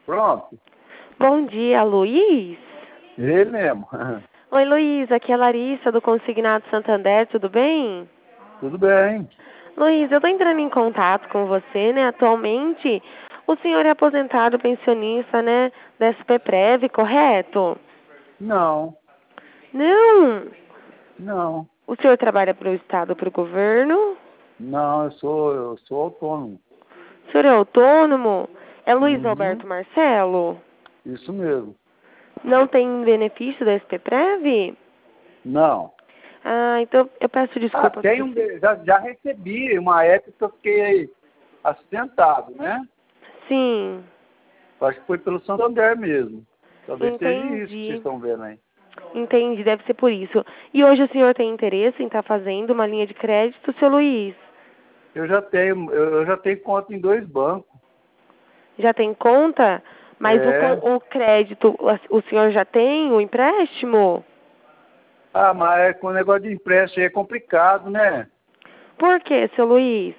Pronto. Bom dia, Luiz. Ele mesmo. Oi, Luiz. Aqui é a Larissa, do Consignado Santander. Tudo bem? Tudo bem. Luiz, eu estou entrando em contato com você, né? Atualmente, o senhor é aposentado pensionista, né? Da SPPrev, correto? Não, Não. não. O senhor trabalha para o Estado, para o governo? Não, eu sou autônomo. O senhor é autônomo? É Luiz Uhum. Alberto Marcelo? Isso mesmo. Não tem benefício da SPPrev? Não. Ah, então eu peço Ah, desculpa tem pelo um. senhor. Já recebi uma época que eu fiquei assentado, né? Sim, Acho que foi pelo Santander mesmo. Talvez seja isso que vocês entendi. estão vendo aí. Entendi, deve ser por isso. E hoje o senhor tem interesse em estar fazendo uma linha de crédito, seu Luiz? Eu já tenho conta em 2 bancos. Já tem conta? Mas É. o crédito, o senhor já tem o empréstimo? Ah, mas com o negócio de empréstimo aí é complicado, né? Por quê, seu Luiz?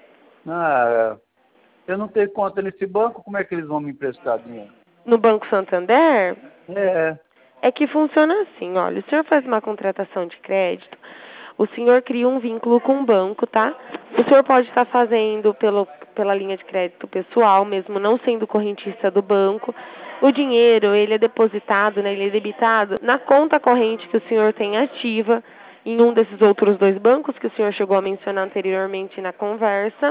Ah, eu não tenho conta nesse banco, como é que eles vão me emprestar dinheiro? No Banco Santander? É. É que funciona assim, olha, o senhor faz uma contratação de crédito, o senhor cria um vínculo com o banco, tá? O senhor pode estar fazendo pela linha de crédito pessoal, mesmo não sendo correntista do banco. O dinheiro, ele é depositado, né, ele é debitado na conta corrente que o senhor tem ativa em um desses outros 2 bancos que o senhor chegou a mencionar anteriormente na conversa.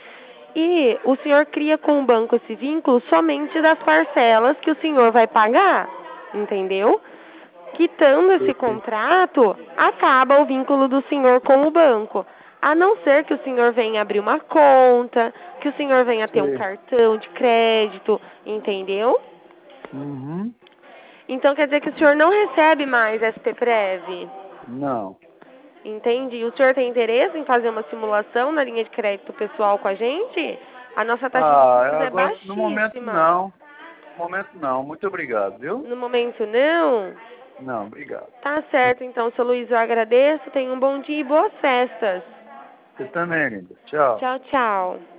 E o senhor cria com o banco esse vínculo somente das parcelas que o senhor vai pagar, entendeu? Quitando esse Sei. contrato, acaba o vínculo do senhor com o banco. A não ser que o senhor venha abrir uma conta, que o senhor venha ter um Sei. cartão de crédito, entendeu? Uhum. Então quer dizer que o senhor não recebe mais SPPrev. Não. Entende? E o senhor tem interesse em fazer uma simulação na linha de crédito pessoal com a gente? A nossa taxa de juros Ah, é agora no momento baixíssima. não. No momento não. Muito obrigado, viu? No momento não? Não, obrigado. Tá certo, então, seu Luiz, eu agradeço. Tenha um bom dia e boas festas. Você também, linda. Tchau. Tchau, tchau.